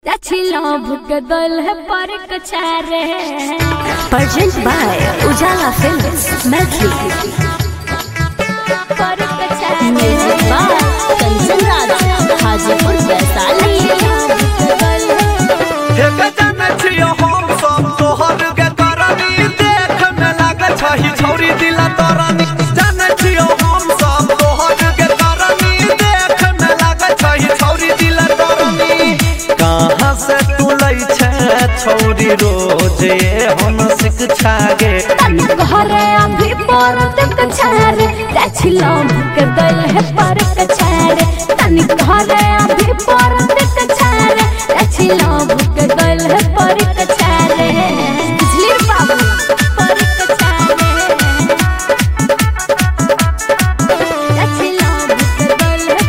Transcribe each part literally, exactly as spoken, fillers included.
Present by Ujala Films, Melody. Music by Kansan Raj, Hajipur, Vaishali. छौरी रोजे हम शिक्षा गे घरे अभी पर तक छारे छिलो भूख दल है पर कछारे तनी घरे अभी पर तक छारे छिलो भूख दल है पर कछारे झीर बाबू पर कछारे छिलो भूख दल है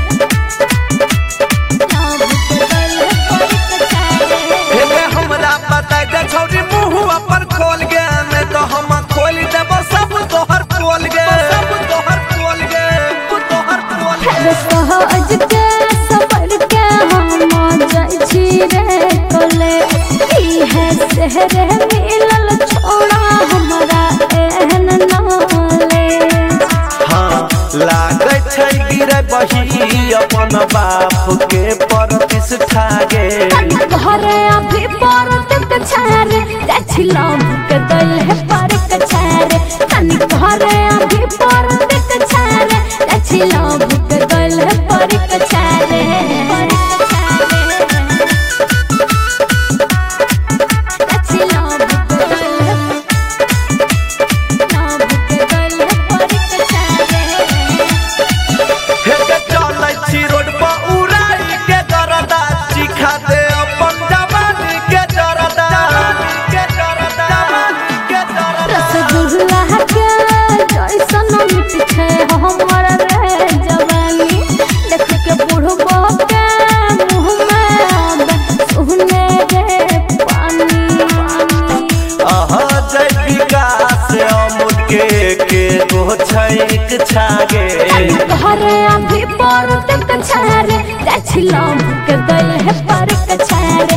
छौरी मुहुआ पर खोल गे मैं तो हम खोल देबो सब तोहर खोल गे सब तोहर खोल गे तोहर खोल गे सहज के सफर के हम जाई छी रे कोले ई है शहर मिलल छोड़ा हमरा एहन नाले हां लागे छै गिरे बही अपन बाप के प्रतिष्ठा गे घरे अभी पर छारे छिलो भूख दल है पर कछारे तनी घरे अभी पर छारे छिलो भूख दल है पर कछारे छिलो भूख दल है भूख दल है पर कछारे हे के चलै छी रोड पर उड़ाई के दरदा चिखा दे अपन जवानी के दरदा रसगुल्ला के जैसन मिठ छै हमर रे जवानी देख के बुढ़बो के मुंह में आवे सुने रे पानी आहा जय विकास अमूल के के गो छैक छागे घरे अभी पर तक छारे छिलो भूख दल है पर कछारे